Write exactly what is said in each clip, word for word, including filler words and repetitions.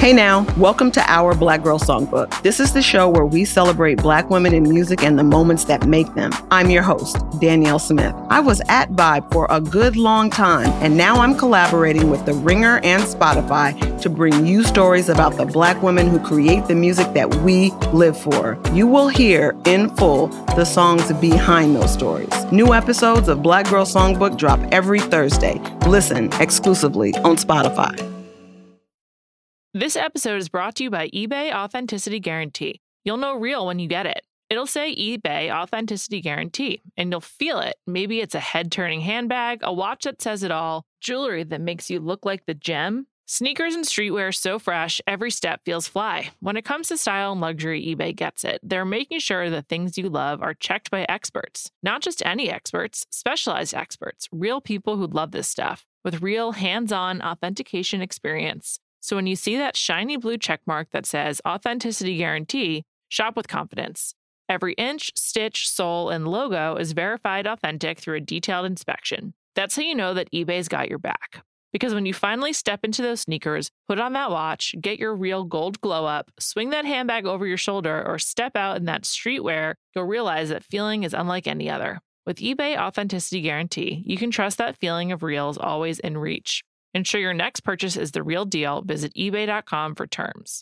Hey now, welcome to Our Black Girl Songbook. This is the show where we celebrate Black women in music and the moments that make them. I'm your host, Danielle Smith. I was at Vibe for a good long time, and now I'm collaborating with The Ringer and Spotify to bring you stories about the Black women who create the music that we live for. You will hear in full the songs behind those stories. New episodes of Black Girl Songbook drop every Thursday. Listen exclusively on Spotify. This episode is brought to you by eBay Authenticity Guarantee. You'll know real when you get it. It'll say eBay Authenticity Guarantee, and you'll feel it. Maybe it's a head-turning handbag, a watch that says it all, jewelry that makes you look like the gem. Sneakers and streetwear so fresh, every step feels fly. When it comes to style and luxury, eBay gets it. They're making sure the things you love are checked by experts. Not just any experts, specialized experts, real people who love this stuff, with real hands-on authentication experience. So when you see that shiny blue checkmark that says Authenticity Guarantee, shop with confidence. Every inch, stitch, sole, and logo is verified authentic through a detailed inspection. That's how you know that eBay's got your back. Because when you finally step into those sneakers, put on that watch, get your real gold glow up, swing that handbag over your shoulder, or step out in that streetwear, you'll realize that feeling is unlike any other. With eBay Authenticity Guarantee, you can trust that feeling of real is always in reach. Ensure your next purchase is the real deal. Visit ebay dot com for terms.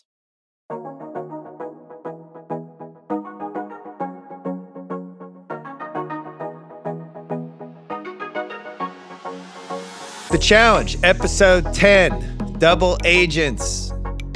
The Challenge, episode ten, Double Agents.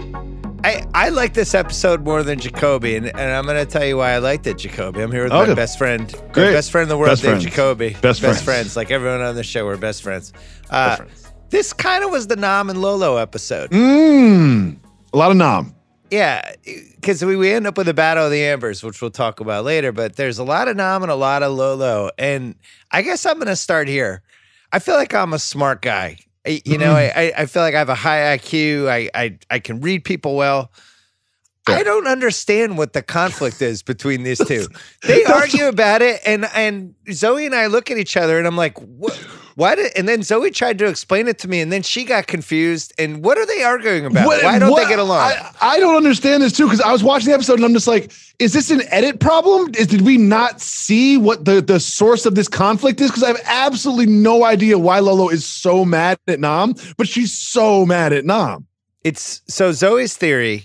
I, I like this episode more than Jacoby, and, and I'm going to tell you why I liked it, Jacoby. I'm here with oh, my best friend. Great. My best friend in the world, best Dave friends. Jacoby. Best, best friends. friends. Like everyone on the show, we're best friends. Uh, best friends. This kind of was the Nam and Lolo episode. Mmm. A lot of Nam. Yeah, because we, we end up with the Battle of the Ambers, which we'll talk about later, but there's a lot of Nam and a lot of Lolo. And I guess I'm going to start here. I feel like I'm a smart guy. I, you know, mm. I, I feel like I have a high I Q. I, I, I can read people well. Yeah. I don't understand what the conflict is between these two. They argue about it, and and Zoe and I look at each other, and I'm like, what? Why did? And then Zoe tried to explain it to me, and then she got confused. And what are they arguing about? What, Why don't what, they get along? I, I don't understand this too, because I was watching the episode, and I'm just like, is this an edit problem? Is did we not see what the the source of this conflict is? Because I have absolutely no idea why Lolo is so mad at Nam, but she's so mad at Nam. It's so Zoe's theory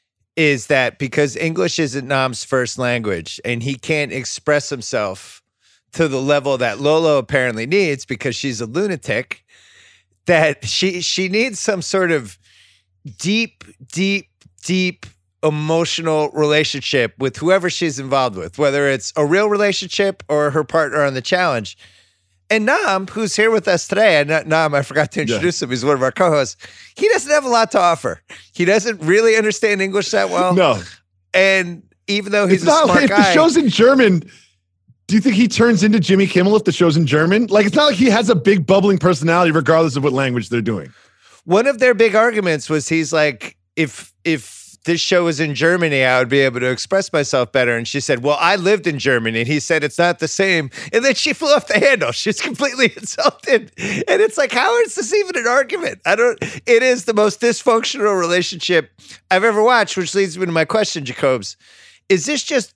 is that because English isn't Nam's first language, and he can't express himself to the level that Lolo apparently needs because she's a lunatic, that she she needs some sort of deep, deep, deep emotional relationship with whoever she's involved with, whether it's a real relationship or her partner on the challenge. And Nam, who's here with us today, and Nam, I forgot to introduce yeah. him. He's one of our co-hosts. He doesn't have a lot to offer. He doesn't really understand English that well. No. And even though he's it's a not, smart if guy. If the show's in German, do you think he turns into Jimmy Kimmel if the show's in German? Like, it's not like he has a big bubbling personality regardless of what language they're doing. One of their big arguments was he's like, if if this show was in Germany, I would be able to express myself better. And she said, well, I lived in Germany. And he said, it's not the same. And then she flew off the handle. She's completely insulted. And it's like, how is this even an argument? I don't, it is the most dysfunctional relationship I've ever watched, which leads me to my question, Jacobs. Is this just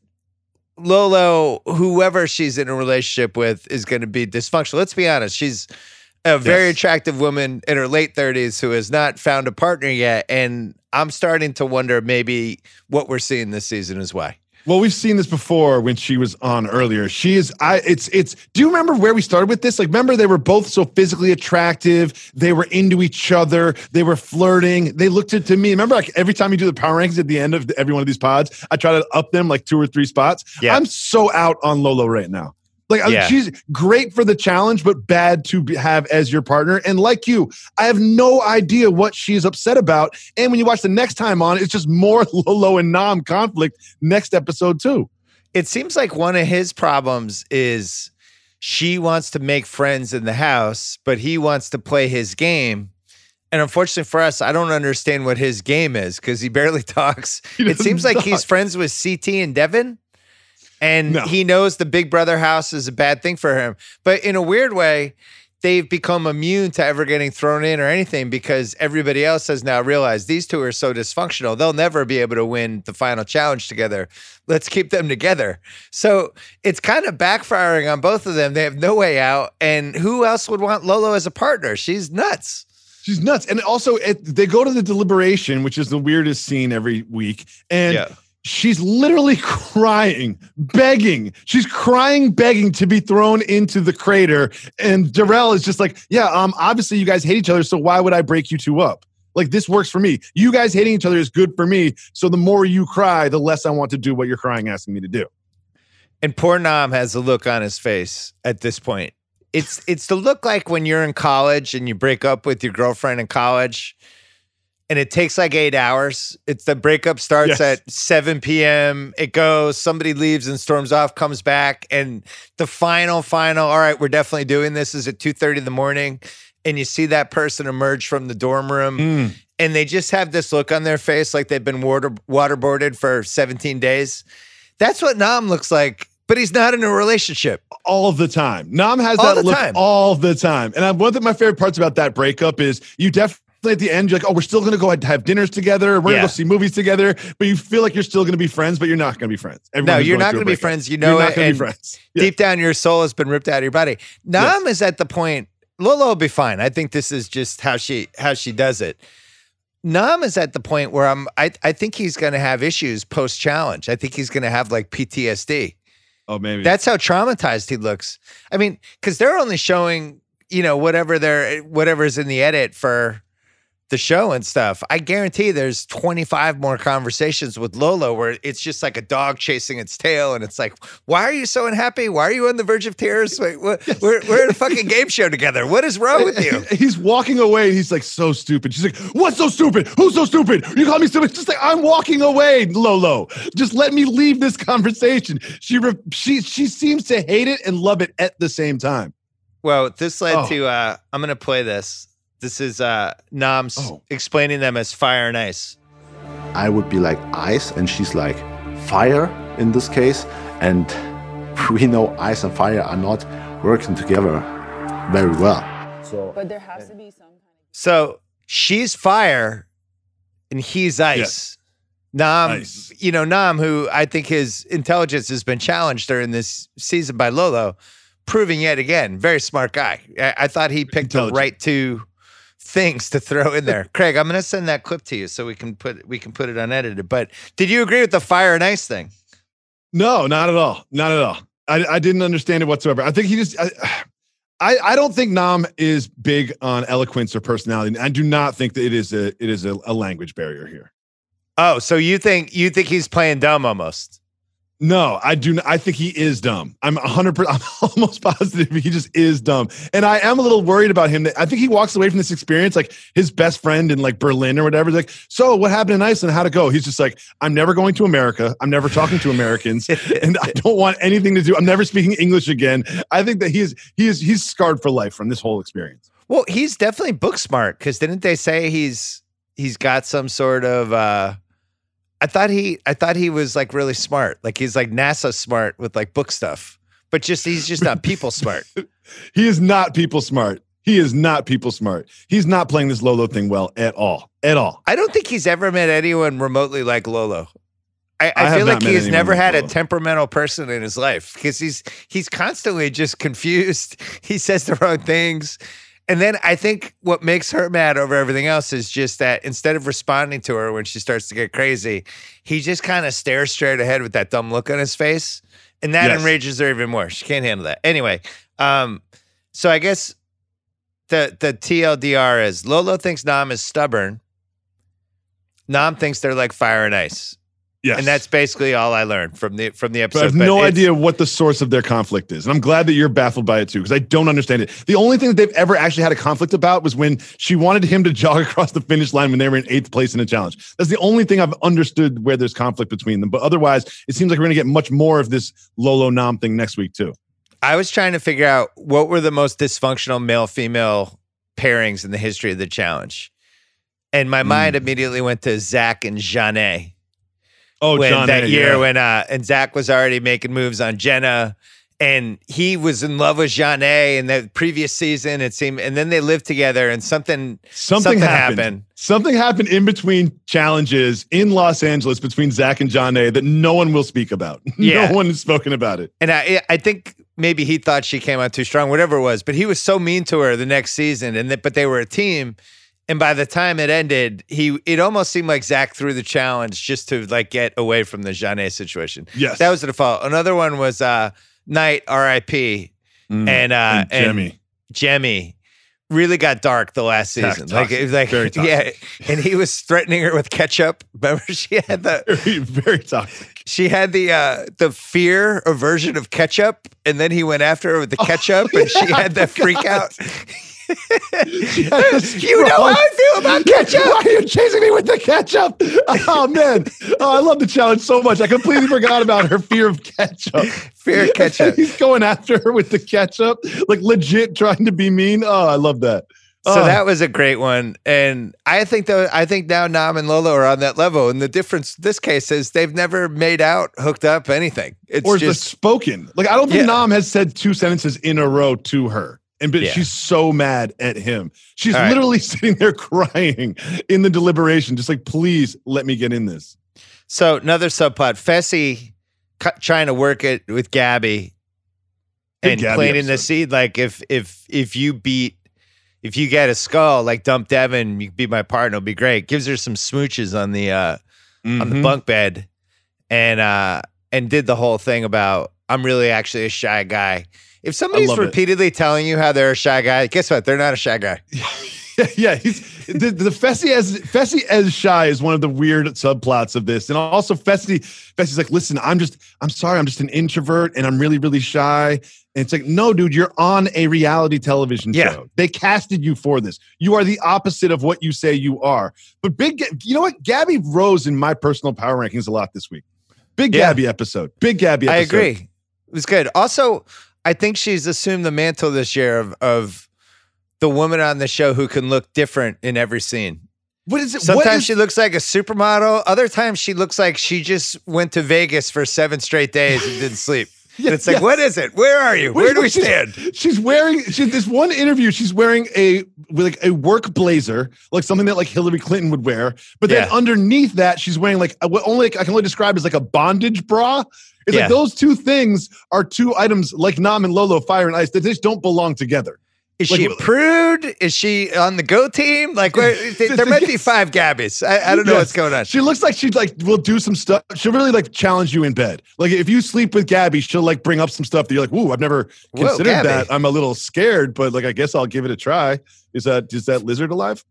Lolo, whoever she's in a relationship with, is going to be dysfunctional? Let's be honest. She's a very yes. attractive woman in her late thirties who has not found a partner yet. And I'm starting to wonder maybe what we're seeing this season is why. Well, we've seen this before when she was on earlier. She is, I, it's, it's, do you remember where we started with this? Like, remember they were both so physically attractive. They were into each other. They were flirting. They looked at to me. Remember, like every time you do the power rankings at the end of every one of these pods, I try to up them like two or three spots. Yeah. I'm so out on Lolo right now. Like, yeah. she's great for the challenge, but bad to be, have as your partner. And like you, I have no idea what she's upset about. And when you watch the next time on, it's just more Lolo and Nam conflict next episode too. It seems like one of his problems is she wants to make friends in the house, but he wants to play his game. And unfortunately for us, I don't understand what his game is because he barely talks. He it seems like talk. He's friends with C T and Devin. And no. he knows the Big Brother house is a bad thing for him. But in a weird way, they've become immune to ever getting thrown in or anything because everybody else has now realized these two are so dysfunctional. They'll never be able to win the final challenge together. Let's keep them together. So it's kind of backfiring on both of them. They have no way out. And who else would want Lolo as a partner? She's nuts. She's nuts. And also it, they go to the deliberation, which is the weirdest scene every week. And yeah. She's literally crying, begging. She's crying, begging to be thrown into the crater. And Darrell is just like, yeah, um, obviously you guys hate each other, so why would I break you two up? Like, this works for me. You guys hating each other is good for me. So the more you cry, the less I want to do what you're crying asking me to do. And poor Nam has a look on his face at this point. It's it's the look like when you're in college and you break up with your girlfriend in college. And it takes like eight hours. It's the breakup starts yes. at seven p.m. It goes, somebody leaves and storms off, comes back. And the final, final, all right, we're definitely doing this is at two thirty in the morning. And you see that person emerge from the dorm room. Mm. And they just have this look on their face like they've been water, waterboarded for seventeen days. That's what Nam looks like. But he's not in a relationship. All the time. Nam has all that look time. all the time. And I, one of my favorite parts about that breakup is you definitely at the end, you're like, oh, we're still going to go ahead and have dinners together. We're yeah. going to go see movies together. But you feel like you're still going to be friends, but you're not going to be friends. Everyone no, you're not going to be friends. You know you're it. not going to be friends. Yeah. Deep down, your soul has been ripped out of your body. Nam yes. is at the point, Lolo will be fine. I think this is just how she how she does it. Nam is at the point where I'm, I, I think he's going to have issues post-challenge. I think he's going to have like P T S D. Oh, maybe. That's how traumatized he looks. I mean, because they're only showing, you know, whatever they're, whatever's in the edit for the show and stuff. I guarantee there's twenty-five more conversations with Lolo where it's just like a dog chasing its tail. And it's like, why are you so unhappy? Why are you on the verge of tears? Wait, what, yes. we're, we're in a fucking game show together. What is wrong with you? He's walking away. And he's like, so stupid. She's like, what's so stupid? Who's so stupid? You call me stupid? Just like, I'm walking away, Lolo. Just let me leave this conversation. She, re- she, she seems to hate it and love it at the same time. Well, this led Oh. to, uh, I'm going to play this. This is uh, Nam's Oh. explaining them as fire and ice. I would be like ice and she's like fire in this case. And we know ice and fire are not working together very well. So, but there has to be some kind of... So she's fire and he's ice. Yes. Nam, Ice. you know, Nam, who I think his intelligence has been challenged during this season by Lolo, proving yet again, very smart guy. I, I thought he picked the right two things to throw in there. Craig, I'm going to send that clip to you so we can put we can put it unedited. But did you agree with the fire and ice thing? No, not at all. Not at all. I, I didn't understand it whatsoever. I think he just, I, I, I don't think Nam is big on eloquence or personality. I do not think that it is a, it is a, a language barrier here. Oh, so you think, you think he's playing dumb almost? No, I do not. I think he is dumb. I'm one hundred percent, I'm almost positive he just is dumb. And I am a little worried about him. That I think he walks away from this experience like his best friend in like Berlin or whatever. Like, so what happened in Iceland? How'd it go? He's just like, I'm never going to America. I'm never talking to Americans. And I don't want anything to do. I'm never speaking English again. I think that he is, he is, he's scarred for life from this whole experience. Well, he's definitely book smart because didn't they say he's, he's got some sort of, uh, I thought he, I thought he was like really smart. Like he's like NASA smart with like book stuff, but just, he's just not people smart. He is not people smart. He is not people smart. He's not playing this Lolo thing well at all, at all. I don't think he's ever met anyone remotely like Lolo. I, I, I feel like he has never like had Lolo. a temperamental person in his life because he's, he's constantly just confused. He says the wrong things. And then I think what makes her mad over everything else is just that instead of responding to her when she starts to get crazy, he just kind of stares straight ahead with that dumb look on his face. And that Yes. enrages her even more. She can't handle that. Anyway, um, so I guess the the T L D R is Lolo thinks Nam is stubborn. Nam thinks they're like fire and ice. Yes. And that's basically all I learned from the from the episode. But I have But no it's- idea what the source of their conflict is. And I'm glad that you're baffled by it too, because I don't understand it. The only thing that they've ever actually had a conflict about was when she wanted him to jog across the finish line when they were in eighth place in a challenge. That's the only thing I've understood where there's conflict between them. But otherwise, it seems like we're going to get much more of this Lolo Nam thing next week too. I was trying to figure out what were the most dysfunctional male-female pairings in the history of the challenge. And my mm. mind immediately went to Zach and Jeanne. Oh, when John that A, year yeah. when uh and Zach was already making moves on Jenna and he was in love with Janae in the previous season, it seemed, and then they lived together, and something something, something happened. happened. Something happened in between challenges in Los Angeles between Zach and Janae that no one will speak about. Yeah. No one has spoken about it. And I, I think maybe he thought she came out too strong, whatever it was. But he was so mean to her the next season, and that, but they were a team. And by the time it ended, he it almost seemed like Zach threw the challenge just to like get away from the Janae situation. Yes, that was the default. Another one was uh, Knight, R I P, mm, and uh, and Jemmy. And Jemmy really got dark the last season. Toxic. Like, it was like Very toxic. Yeah, and he was threatening her with ketchup. Remember, she had the very, very toxic. She had the uh, the fear aversion of ketchup, and then he went after her with the ketchup, oh, and she yeah, had the freak out. You know how I feel about ketchup. Why are you chasing me with the ketchup? Oh, man. Oh, I love the challenge so much. I completely forgot about her fear of ketchup. Fear of ketchup. He's going after her with the ketchup, like legit trying to be mean. Oh, I love that. So oh. that was a great one. And I think though, I think now Nam and Lolo are on that level. And the difference this case is they've never made out, hooked up, anything. It's or just spoken. Like, I don't think yeah. Nam has said two sentences in a row to her. And but yeah. she's so mad at him. She's All literally right. sitting there crying in the deliberation, just like, please let me get in this. So another subplot, Fessy cu- trying to work it with Gabby Big and Gabby planting the episode. seed. Like if if if you beat, if you get a skull, like dump Devin, you can be my partner, it'll be great. Gives her some smooches on the uh, Mm-hmm. on the bunk bed, and uh, and did the whole thing about I'm really actually a shy guy. If somebody's love it. repeatedly telling you how they're a shy guy, guess what? They're not a shy guy. yeah, he's the, the Fessy as Fessy as shy is one of the weird subplots of this. And also Fessy, Fessy's like, listen, I'm just, I'm sorry, I'm just an introvert and I'm really, really shy. And it's like, no, dude, you're on a reality television Yeah. show. They casted you for this. You are the opposite of what you say you are. But big, you know what? Gabby rose in my personal power rankings a lot this week. Big Yeah. Gabby episode. Big Gabby episode. I agree. It was good. Also, I think she's assumed the mantle this year of of the woman on the show who can look different in every scene. What is it? Sometimes what is, she looks like a supermodel. Other times she looks like she just went to Vegas for seven straight days and didn't sleep. Yeah, And it's like, yes. what is it? Where are you? Wait, Where do we she's- stand? She's wearing she this one interview. She's wearing a with like a work blazer, like something that like Hillary Clinton would wear. But then Yeah. underneath that, she's wearing like a, what only I can only describe as like a bondage bra. It's Yeah. like those two things are two items like Nam and Lolo, Fire and Ice, that just don't belong together. Is Like, she a prude? Is she on the go team? Like, where, there might be five Gabbies. I, I don't know Yes. what's going on. She looks like she'd like will do some stuff. She'll really like challenge you in bed. Like if you sleep with Gabby, she'll like bring up some stuff that you're like, "Ooh, I've never Whoa, considered Gabby. that. I'm a little scared, but like I guess I'll give it a try." Is that is that lizard alive?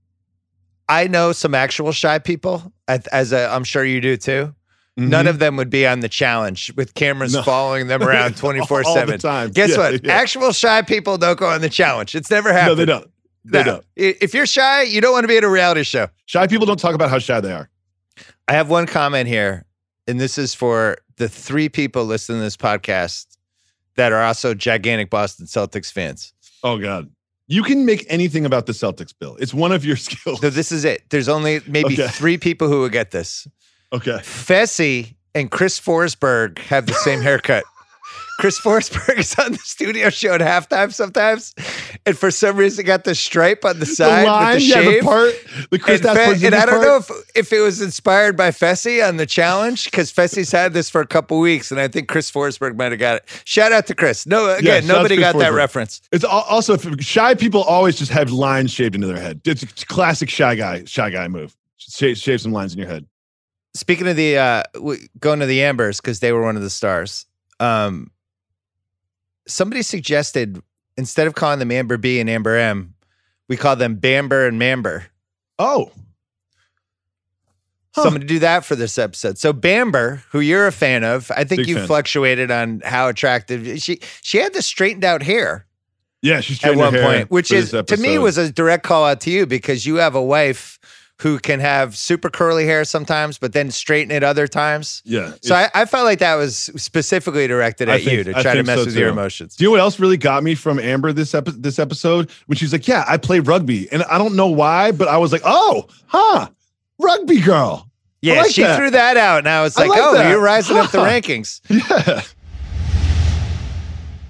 I know some actual shy people, as as a, I'm sure you do too. None of them would be on the challenge with cameras No. following them around twenty-four All the seven. time. Guess Yeah, what? yeah. Actual shy people don't go on the challenge. It's never No, happened. they don't. They No. don't. I- If you're shy, you don't want to be at a reality show. Shy people don't talk about how shy they are. I have one comment here, and this is for the three people listening to this podcast that are also gigantic Boston Celtics fans. Oh God. You can make anything about the Celtics, Bill. It's one of your skills. So this is it. There's only maybe Okay. three people who would get this. Okay. Fessy and Chris Forsberg have the same haircut. Chris Forsberg is on the studio show at halftime sometimes, and for some reason got the stripe on the side the line, with the yeah, shave. the part, the Chris and, Fe- and I don't part. know if, if it was inspired by Fessy on the challenge, because Fessy's had this for a couple weeks, and I think Chris Forsberg might have got it. Shout out to Chris. No, again, shout out to nobody Chris got that Forsberg. reference. It's al- also if shy people always just have lines shaved into their head. It's a classic shy guy, shy guy move. Shave, shave some lines in your head. Speaking of the uh, w- going to the Ambers, because they were one of the stars. Um, somebody suggested instead of calling them Amber B and Amber M, we call them Bamber and Mamber. Oh. Huh. So I'm going to do that for this episode. So Bamber, who you're a fan of, I think Big you fan. fluctuated on how attractive she she had the straightened out hair Yeah, she's at straightened one her hair point, which for is this to me episode. was a direct call out to you because you have a wife who can have super curly hair sometimes, but then straighten it other times. Yeah. So it's- I, I felt like that was specifically directed I at think- you to I try to think mess so with your too. emotions. Do you know what else really got me from Amber this epi- this episode? When she's like, "Yeah, I play rugby," and I don't know why, but I was like, "Oh, huh, rugby girl." I Yeah, like she that. threw that out, and I was I like, like "Oh, that. you're rising up the Huh. rankings." Yeah.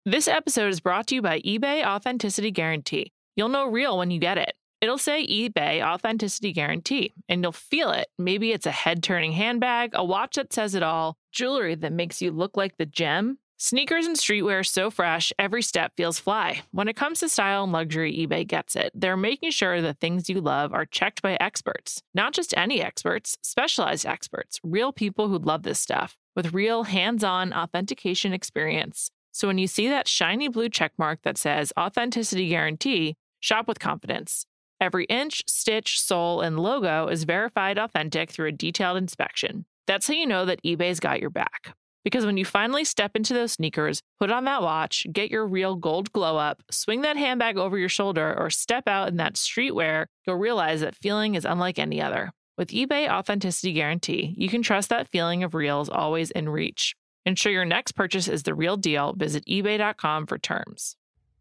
This episode is brought to you by eBay Authenticity Guarantee. You'll know real when you get it. It'll say eBay Authenticity Guarantee, and you'll feel it. Maybe it's a head-turning handbag, a watch that says it all, jewelry that makes you look like the gem. Sneakers and streetwear so fresh, every step feels fly. When it comes to style and luxury, eBay gets it. They're making sure the things you love are checked by experts. Not just any experts, specialized experts, real people who love this stuff, with real hands-on authentication experience. So when you see that shiny blue checkmark that says Authenticity Guarantee, shop with confidence. Every inch, stitch, sole, and logo is verified authentic through a detailed inspection. That's how you know that eBay's got your back. Because when you finally step into those sneakers, put on that watch, get your real gold glow up, swing that handbag over your shoulder, or step out in that streetwear, you'll realize that feeling is unlike any other. With eBay Authenticity Guarantee, you can trust that feeling of real is always in reach. Ensure your next purchase is the real deal. Visit ebay dot com for terms.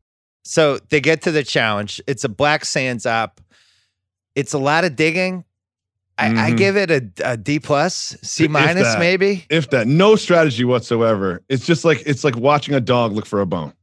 So they get to the challenge. It's a Black Sands op. It's a lot of digging. I, mm-hmm. I give it a, a D plus, C minus, maybe. If that, no strategy whatsoever. It's just like it's like watching a dog look for a bone.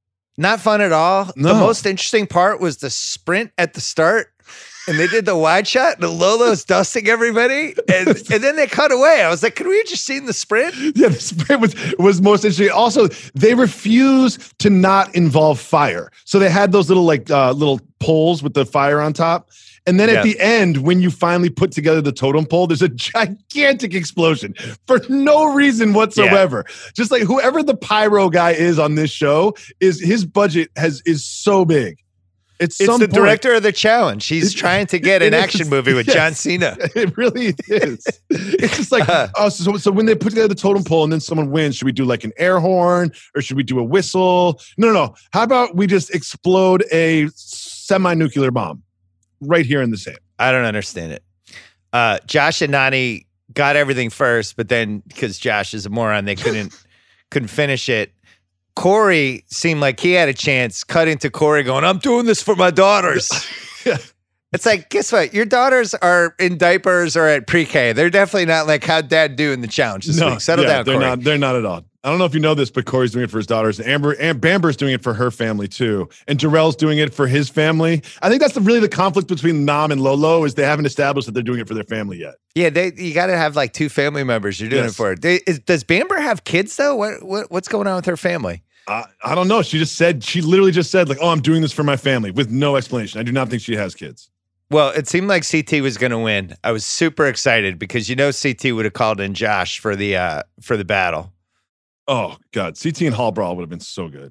Not fun at all. No. The most interesting part was the sprint at the start. And they did the wide shot, and Lolo's dusting everybody, and, and then they cut away. I was like, could we have just seen the sprint? Yeah, the sprint was, was most interesting. Also, they refuse to not involve fire. So they had those little like uh, little poles with the fire on top. And then at yeah. the end, when you finally put together the totem pole, there's a gigantic explosion for no reason whatsoever. Yeah. Just like whoever the pyro guy is on this show, is his budget has is so big. It's, it's the point, director of the challenge. He's it, trying to get an action is, movie with yes, John Cena. It really is. It's just like, uh, oh, so, so when they put together the totem pole and then someone wins, should we do like an air horn or should we do a whistle? No, no, no. How about we just explode a semi-nuclear bomb right here in the sand? I don't understand it. Uh, Josh and Nany got everything first, but then because Josh is a moron, they couldn't couldn't finish it. Corey seemed like he had a chance, cut into Corey going, I'm doing this for my daughters. Yeah. It's like, guess what? Your daughters are in diapers or at pre-K. They're definitely not like, how'd dad do in the challenge this no, week? Settle yeah, down, they're Corey. Not, they're not at all. I don't know if you know this, but Corey's doing it for his daughters. Amber and Bamber's doing it for her family too. And Jarrell's doing it for his family. I think that's the, really the conflict between Nam and Lolo is they haven't established that they're doing it for their family yet. Yeah, they you got to have like two family members you're doing yes. it for. They, is, does Bamber have kids though? What, what What's going on with her family? Uh, I don't know. She just said, she literally just said like, oh, I'm doing this for my family with no explanation. I do not think she has kids. Well, it seemed like C T was going to win. I was super excited because you know C T would have called in Josh for the uh, for the battle. Oh, God. C T and Hall Brawl would have been so good.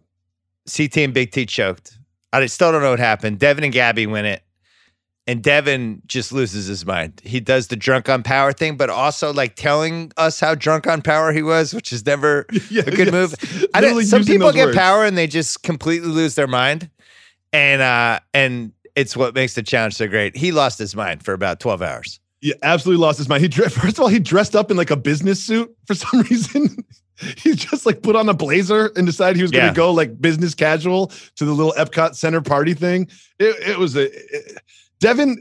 C T and Big T choked. I still don't know what happened. Devin and Gabby win it. And Devin just loses his mind. He does the drunk on power thing, but also like telling us how drunk on power he was, which is never yeah, a good yes. move. I don't, some people get words. power and they just completely lose their mind. And uh, and it's what makes the challenge so great. He lost his mind for about twelve hours. Yeah, absolutely lost his mind. He First of all, he dressed up in like a business suit for some reason. He just like put on a blazer and decided he was going to yeah. go like business casual to the little Epcot Center party thing. It, it was a... It, Devin,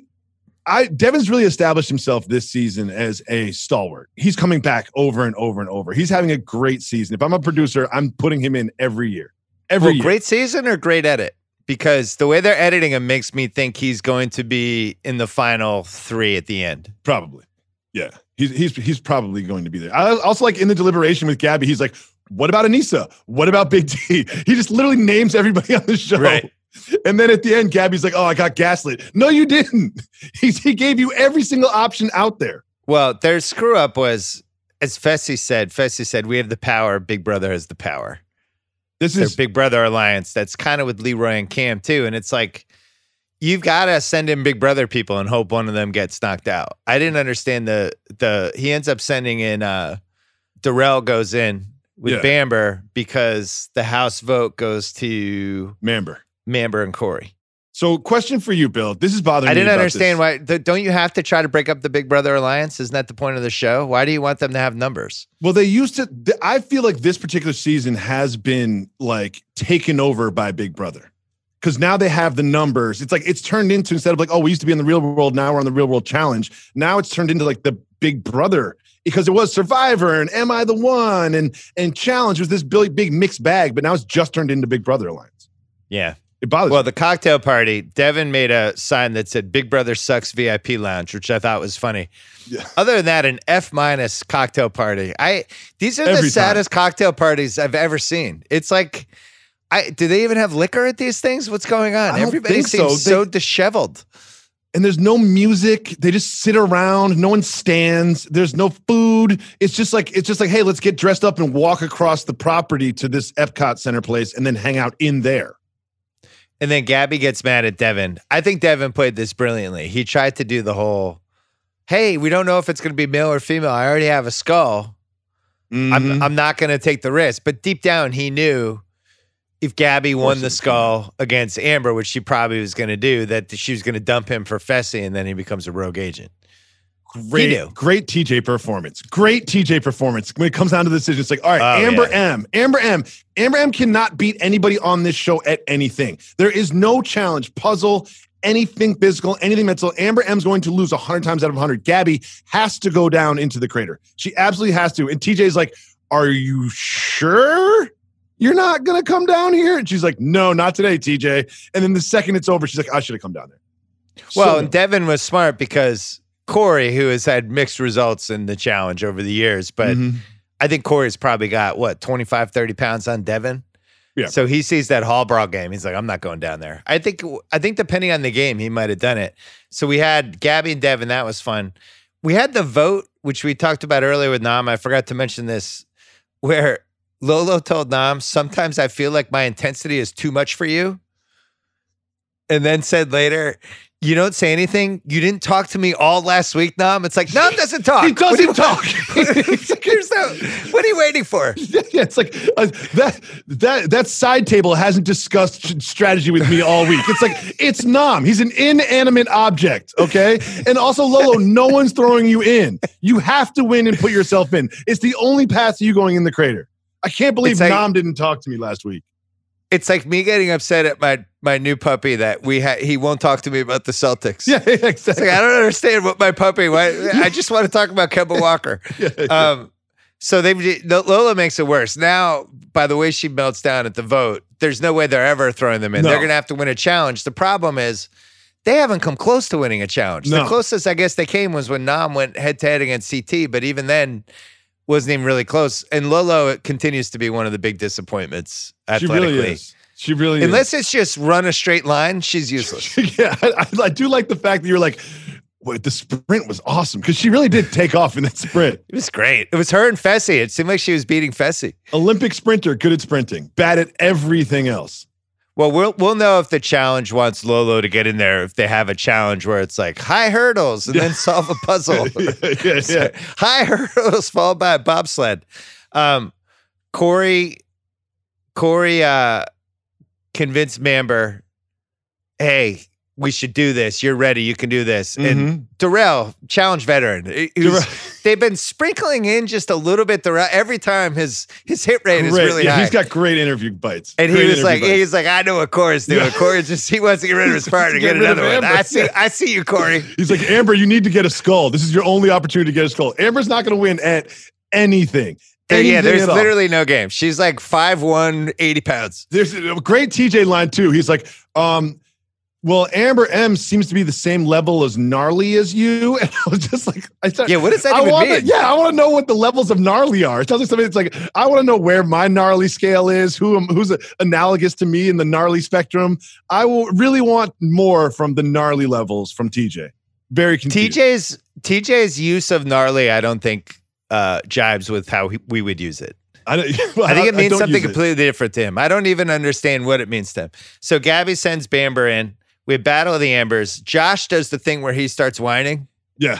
I Devin's really established himself this season as a stalwart. He's coming back over and over and over. He's having a great season. If I'm a producer, I'm putting him in every year. Every well, year. Great season or great edit? Because the way they're editing him makes me think he's going to be in the final three at the end. Probably. Yeah. He's he's he's probably going to be there. I also like in the deliberation with Gabby, he's like, what about Anissa? What about Big T? He just literally names everybody on the show. Right. And then at the end, Gabby's like, oh, I got gaslit. No, you didn't. He's, he gave you every single option out there. Well, their screw up was, as Fessy said, Fessy said, we have the power. Big Brother has the power. This their is Big Brother alliance. That's kind of with Leroy and Cam too. And it's like, you've got to send in Big Brother people and hope one of them gets knocked out. I didn't understand the, the he ends up sending in, uh, Darrell goes in with yeah. Bamber because the House vote goes to Mamber. Mamber and Corey. So question for you, Bill. This is bothering me. I didn't me understand why. Th- don't you have to try to break up the Big Brother alliance? Isn't that the point of the show? Why do you want them to have numbers? Well, they used to. Th- I feel like this particular season has been like taken over by Big Brother because now they have the numbers. It's like it's turned into instead of like, oh, we used to be in the real world. Now we're on the real world challenge. Now it's turned into like the Big Brother, because it was Survivor and Am I the One and and Challenge was this big, big mixed bag, but now it's just turned into Big Brother Alliance. Yeah. It bothers Well, me. the cocktail party, Devin made a sign that said Big Brother Sucks V I P Lounge, which I thought was funny. Yeah. Other than that, an F minus cocktail party. I These are the Every saddest cocktail parties I've ever seen. It's like, I do they even have liquor at these things? What's going on? I don't Everybody think seems so. so They- disheveled. And there's no music. They just sit around. No one stands. There's no food. It's just like it's just like, hey, let's get dressed up and walk across the property to this Epcot Center place and then hang out in there. And then Gabby gets mad at Devin. I think Devin played this brilliantly. He tried to do the whole, hey, we don't know if it's going to be male or female. I already have a skull. Mhm. I'm I'm not going to take the risk. But deep down, he knew if Gabby won the skull against Amber, which she probably was going to do, that she was going to dump him for Fessy, and then he becomes a rogue agent. Great, He knew. great T J performance. Great T J performance. When it comes down to the decision, it's like, all right, Oh, Amber yeah. M. Amber M. Amber M cannot beat anybody on this show at anything. There is no challenge, puzzle, anything physical, anything mental. Amber M's going to lose one hundred times out of one hundred. Gabby has to go down into the crater. She absolutely has to. And T J's like, are you sure you're not going to come down here? And she's like, no, not today, T J. And then the second it's over, she's like, I should have come down there. Well, So and Devin was smart because Corey, who has had mixed results in the challenge over the years, but Mhm. I think Corey's probably got, what, twenty-five, thirty pounds on Devin? Yeah. So he sees that Hall Brawl game. He's like, I'm not going down there. I think, I think depending on the game, he might have done it. So we had Gabby and Devin. That was fun. We had the vote, which we talked about earlier with Nam. I forgot to mention this, where Lolo told Nam, sometimes I feel like my intensity is too much for you. And then said later, you don't say anything. You didn't talk to me all last week, Nam. It's like, Nam doesn't talk. He What do you- doesn't talk. It's like, here's the- what are you waiting for? Yeah, it's like uh, that that that side table hasn't discussed sh- strategy with me all week. It's like it's Nam. He's an inanimate object, okay? And also Lolo, no one's throwing you in. You have to win and put yourself in. It's the only path to you going in the crater. I can't believe It's like- Nam didn't talk to me last week. It's like me getting upset at my my new puppy that we ha- he won't talk to me about the Celtics. Yeah, It's exactly. like, I don't understand what my puppy. Why, I just want to talk about Kemba Walker. Yeah, yeah. Um, so they Lola makes it worse. Now, by the way she melts down at the vote, there's no way they're ever throwing them in. No. They're going to have to win a challenge. The problem is they haven't come close to winning a challenge. The No. closest I guess they came was when Nam went head to head against C T, but even then wasn't even really close. And Lolo continues to be one of the big disappointments She athletically. really is. She really Unless it's just run a straight line, she's useless. is. Yeah, I, I do like the fact that you're like, wait, the sprint was awesome because she really did take off in that sprint. It was great. It was her and Fessy. It seemed like she was beating Fessy. Olympic sprinter, good at sprinting, bad at everything else. Well, we'll we'll know if the challenge wants Lolo to get in there, if they have a challenge where it's like high hurdles and then solve a puzzle. yeah, yeah, yeah. High hurdles followed by a bobsled. Um, Corey, Corey uh, convinced Mamber, hey, we should do this. You're ready. You can do this. Mhm. And Darrell, challenge veteran, who's- Darrell- they've been sprinkling in just a little bit. Darrell, every time his his hit rate is Great. really Yeah, high. he's got great interview bites. And Great he was interview like, bites. he's like, I know what Corey's doing. Yeah. Corey just he wants to get rid of his partner, Get get rid of another one. Amber. I see, I see you, Corey. He's like, Amber, you need to get a skull. This is your only opportunity to get a skull. Amber's not going to win at anything. There- yeah, Anything there's at all. literally no game. She's like five one, eighty pounds. There's a great T J line too. He's like, um, well, Amber M seems to be the same level as gnarly as you. And I was just like, I started, Yeah, what does that I even wanna, mean? Yeah, I want to know what the levels of gnarly are. It tells me something. It's like I want to know where my gnarly scale is, who am- who's analogous to me in the gnarly spectrum. I will really want more from the gnarly levels from T J. Very confused. T J's T J's use of gnarly, I don't think uh, jibes with how he, we would use it. I, don't, I think it means don't something use it. completely different to him. I don't even understand what it means to him. So Gabby sends Bamber in. We battle of the Ambers. Josh does the thing where he starts whining. Yeah.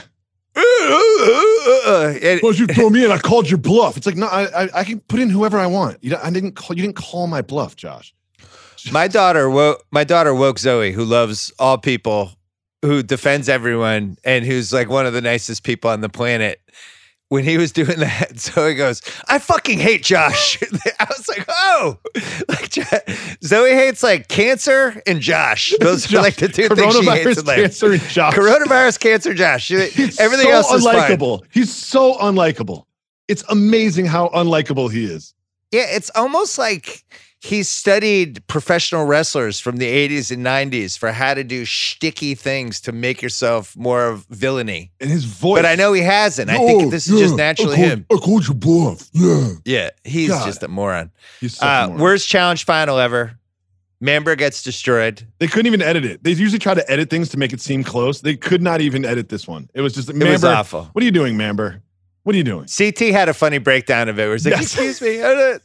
And- Suppose you throw me in, I called your bluff. It's like, no, I, I, I can put in whoever I want. You don't, I didn't call. You didn't call my bluff, Josh. My daughter woke my daughter woke Zoe, who loves all people, who defends everyone, and who's like one of the nicest people on the planet. when he was doing that, Zoe goes, I fucking hate Josh. I was like, oh, like Zoe hates like cancer and Josh. Those are Josh, like the two things she hates in life. Cancer and Josh. Coronavirus, cancer, Josh. She, everything so else is unlikable. fine. He's so unlikable. It's amazing how unlikable he is. Yeah, it's almost like he's studied professional wrestlers from the eighties and nineties for how to do shticky things to make yourself more of villainy. And his voice. But I know he hasn't. I think this is yeah, just naturally I called, him. I called you bluff. Yeah. Yeah, he's God. just a moron. He's such Uh, a moron. worst challenge final ever. Member gets destroyed. They couldn't even edit it. They usually try to edit things to make it seem close. They could not even edit this one. It was just, It was awful. What are you doing, Mamber? What are you doing? C T had a funny breakdown of it where he's like, Yes. excuse me.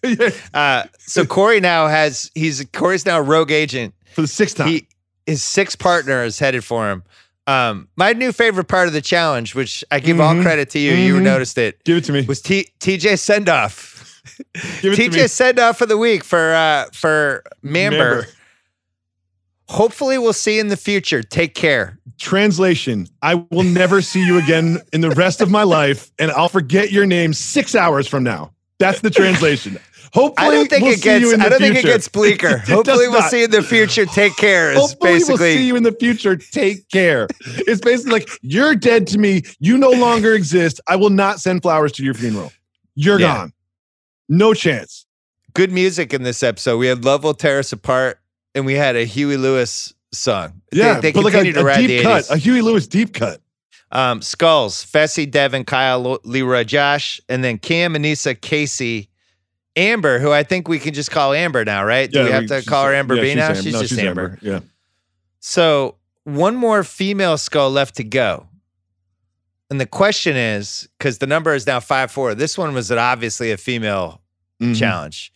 uh, so Corey now has, he's, Corey's now a rogue agent. For the sixth time. He, his sixth partner is headed for him. Um, my new favorite part of the challenge, which I give Mm-hmm. all credit to you, you Mhm. noticed it, Give it to me. was T- TJ Sendoff. Give it to me. TJ Sendoff for the week for, uh, for Member. Member. Hopefully we'll see you in the future. Take care. Translation, I will never see you again in the rest of my life, and I'll forget your name six hours from now. That's the translation. Hopefully, I don't think we'll it see gets. you in the I don't think it future. gets bleaker. It does Hopefully, we'll not. see you in the future. Take care. Is Hopefully, basically. we'll see you in the future. Take care. It's basically like, you're dead to me. You no longer exist. I will not send flowers to your funeral. You're Yeah. gone. No chance. Good music in this episode. We had "Love Will Tear Us Apart" and we had a Huey Lewis song. Yeah, they, they but like continue a, to a ride deep the cut, eighties. a Huey Lewis deep cut. Um, Skulls, Fessy, Devin, Kyle, Lo- Leroy, Josh, and then Cam, Anissa, Casey, Amber, who I think we can just call Amber now, right? Do we have to she's- call her Amber yeah, B she's now? Am- She's no, just Amber. Yeah. So one more female skull left to go. And the question is, because the number is now five four, this one was an, obviously a female Mhm. challenge.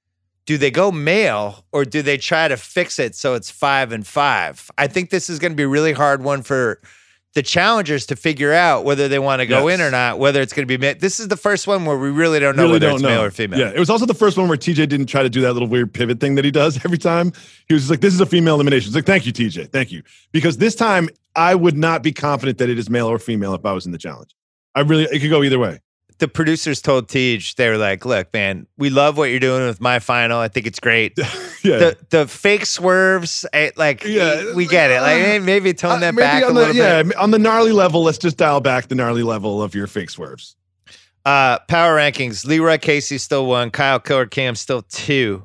Do they go male or do they try to fix it so it's five and five? I think this is going to be a really hard one for the challengers to figure out whether they want to go Yes. in or not, whether it's going to be male. This is the first one where we really don't know Really whether don't it's know. male or female. Yeah, it was also the first one where T J didn't try to do that little weird pivot thing that he does every time. He was just like, this is a female elimination. It's like, thank you, T J. Thank you. Because this time I would not be confident that it is male or female if I was in the challenge. I really, it could go either way. The producers told Tej, they were like, look, man, we love what you're doing with my final. I think it's great. Yeah. The the fake swerves, eh, like, Yeah, we it's get like, it. Like, uh, eh, maybe tone Uh, that maybe back a on the, little yeah, bit. on the gnarly level, let's just dial back the gnarly level of your fake swerves. Uh, power rankings, Leroy Casey still one, Kyle Killer Cam still two.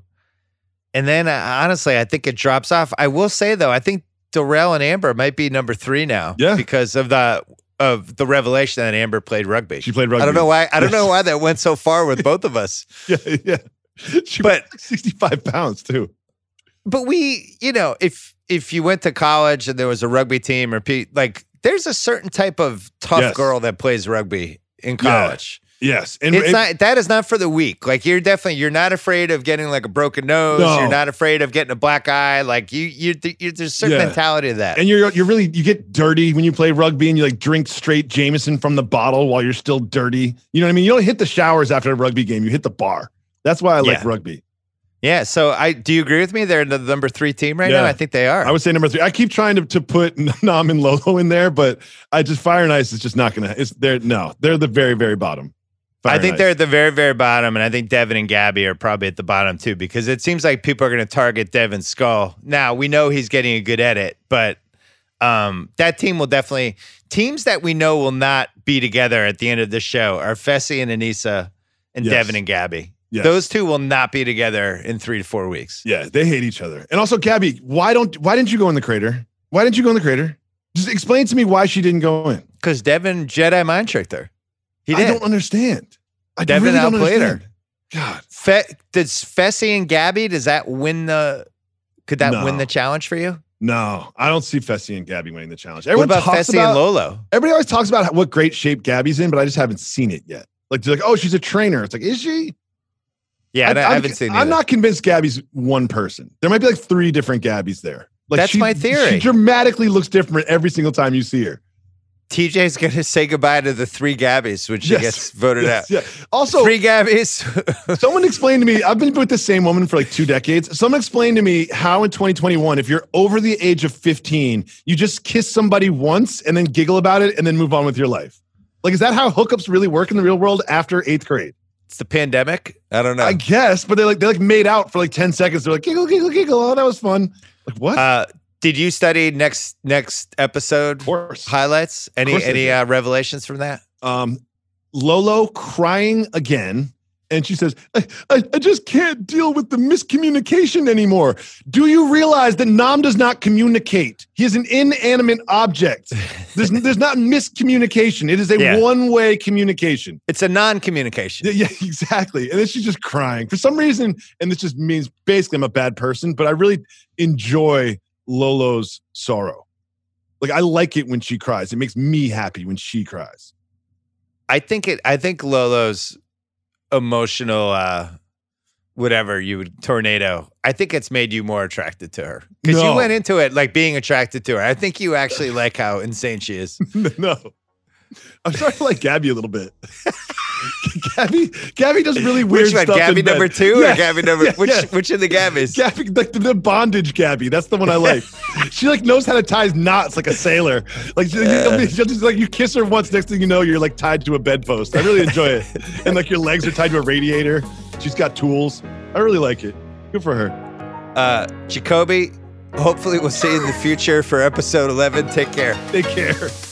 And then, uh, honestly, I think it drops off. I will say, though, I think Darrell and Amber might be number three now. Yeah. Because of the of the revelation that Amber played rugby. She played rugby. I don't know why. I don't Yes. know why that went so far with both of us. Yeah, yeah. She But- was like sixty-five pounds too. But we, you know, if if you went to college and there was a rugby team or pe- like, there's a certain type of tough Yes. girl that plays rugby in college. Yes, and It's and- not that is not for the weak. Like, you're definitely you're not afraid of getting like a broken nose. No. You're not afraid of getting a black eye. Like you, you, you there's a certain Yeah. mentality to that. And you're you're really you get dirty when you play rugby and you like drink straight Jameson from the bottle while you're still dirty. You know what I mean? You don't hit the showers after a rugby game. You hit the bar. That's why I like Yeah. rugby. yeah. So I do you agree with me? They're the number three team right Yeah. now. I think they are. I would say number three. I keep trying to, to put Nam and Lolo in there, but I just Fire and Ice is just not gonna. It's they're no, they're the very very bottom. Fire I and think Ice. they're at the very, very bottom, and I think Devin and Gabby are probably at the bottom too, because it seems like people are going to target Devin's skull. Now we know he's getting a good edit, but um, that team will definitely teams that we know will not be together at the end of this show are Fessy and Anissa and Yes. Devin and Gabby. Yes. Those two will not be together in three to four weeks. Yeah, they hate each other. And also, Gabby, why don't why didn't you go in the crater? Why didn't you go in the crater? Just explain to me why she didn't go in. Because Devin Jedi mind tricked her. He I did. don't understand. I Devin really don't outplayed her. understand. God, Fe- does Fessy and Gabby, does that win the could that No. win the challenge for you? no, I don't see Fessy and Gabby winning the challenge. What Everyone about talks Fessy about and Lolo? everybody always talks about how- what great shape Gabby's in, but I just haven't seen it yet. Like they're like, oh, she's a trainer. It's like, is she? Yeah, I, I I'm- haven't seen. I'm either. not convinced Gabby's one person. There might be like three different Gabbys there. Like That's she- my theory. She dramatically looks different every single time you see her. T J's going to say goodbye to the three Gabbies when she Yes. gets voted Yes, out. yeah. Also, Three Gabbies. someone explained to me, I've been with the same woman for like two decades. Someone explained to me how in twenty twenty-one, if you're over the age of fifteen, you just kiss somebody once and then giggle about it and then move on with your life. Like, is that how hookups really work in the real world after eighth grade? It's the pandemic. I don't know. I guess, but they like they like made out for like ten seconds. They're like giggle, giggle, giggle. Oh, that was fun. Like what? Uh, did you study next next episode Of course. highlights? Any course I any did. uh, revelations from that? Um, Lolo crying again. And she says, I, I, I just can't deal with the miscommunication anymore. Do you realize that Nam does not communicate? He is an inanimate object. There's, there's not miscommunication. It is a Yeah. one-way communication. It's a non-communication. Yeah, yeah, exactly. And then she's just crying. For some reason, and this just means basically I'm a bad person, but I really enjoy Lolo's sorrow. Like, I like it when she cries. It makes me happy when she cries. I think it. I think Lolo's emotional, uh, whatever you would tornado. I think it's made you more attracted to her because No. you went into it like being attracted to her. I think you actually like how insane she is. No. I'm starting to like Gabby a little bit. Gabby, Gabby does really weird Which one? stuff. Gabby in bed. number two Yeah. or Gabby number? Yeah, which yeah. which of the Gabbies? Gabby, like the, the bondage Gabby. That's the one I like. She like knows how to tie knots like a sailor. Like she, Uh. she'll just like you kiss her once, next thing you know, you're like tied to a bedpost. I really enjoy it. And like your legs are tied to a radiator. She's got tools. I really like it. Good for her. Uh, Jacoby. Hopefully, we'll see you in the future for episode eleven. Take care. Take care.